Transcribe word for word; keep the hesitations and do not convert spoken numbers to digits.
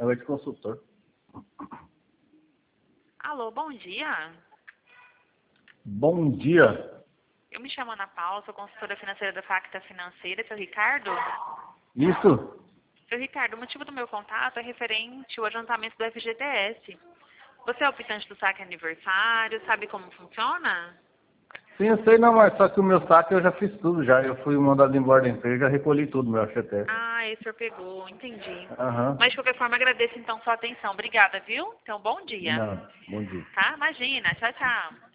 É o de consultor. Alô, bom dia. Bom dia. Eu me chamo Ana Paula, sou consultora financeira da Facta Financeira. Seu Ricardo? Isso? Seu Ricardo, o motivo do meu contato é referente ao adiantamento do F G T S. Você é o optante do saque aniversário, sabe como funciona? Sim, eu sei não, mas só que o meu saque eu já fiz tudo já. Eu fui mandado embora da empresa, já recolhi tudo, meu F G T S. Ah, esse o senhor pegou, entendi. Aham. Mas de qualquer forma, agradeço então sua atenção. Obrigada, viu? Então, bom dia. Não, bom dia. Tá? Imagina. Tchau, tchau.